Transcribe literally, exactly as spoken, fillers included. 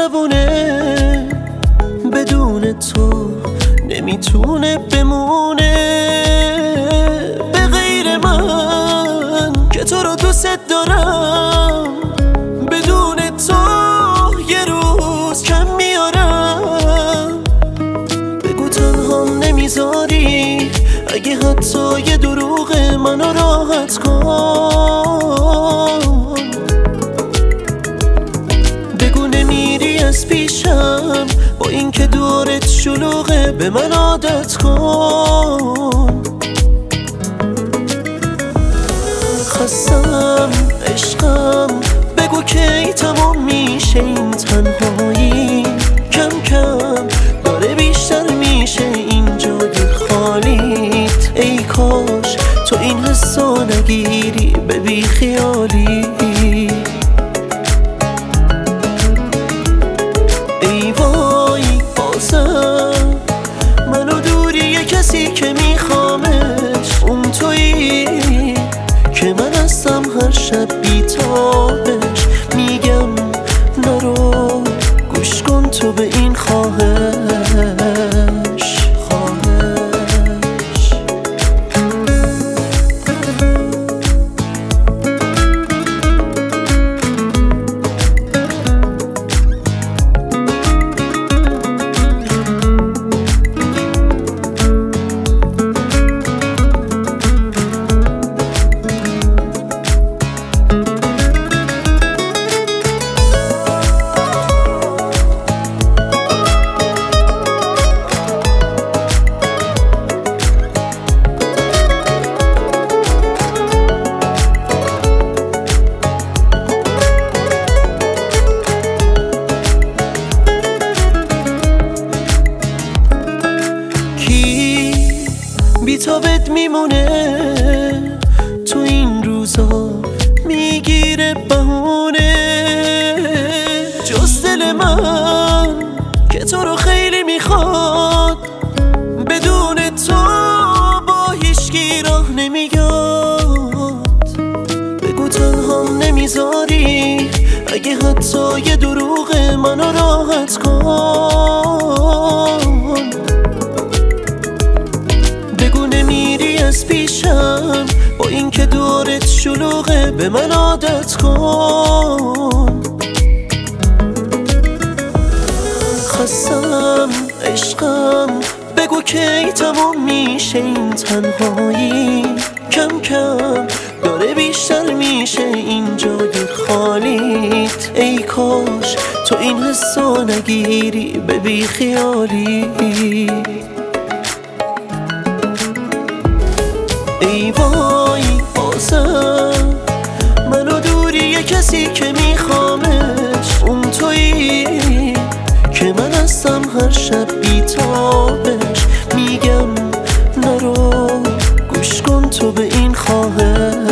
زبونه بدون تو نمیتونه بمونه به غیر من که تو رو دوست دارم. بدون تو یه روز کم میارم. بگو تنهام نمیذاری، اگه حتی یه دروغ منو راحت کن. بگو نمیری از پیشم، با این که دورت شلوغه به من عادت کن. خستم عشقم، بگو کی تمام میشه این تنهایی. کم کم داره بیشتر میشه این جای خالیت. ای کاش تو این حسو نگیری به بی خیالی. ای وای بازم منو دوری یه کسی که میخوامش. اون تویی که من هستم هر شب بیتابش. میگم نرو، گوش کن تو به این خواهش خواهش. بی‌تابت میمونه تو این روزا، میگیره بهونه. جز دل من که تو رو خیلی میخواد. بدون تو با هیچکی راه نمیاد. بگو تنهام نمیذاری، اگه حتی یه دروغ منو راحت کن. بگو نمیری از پیشم، با این که دورت شلوغه به من عادت کن. خستم عشقم، بگو کی تمام میشه این تنهایی. کم کم داره بیشتر میشه این جای خالیت. ای کاش تو این حسو نگیری به بی خیالی. ای وای بازم منو دوری یه کسی که میخوامش. اون تویی که من هستم هر شب بیتابش. میگم نرو، گوش کن تو به این خواهش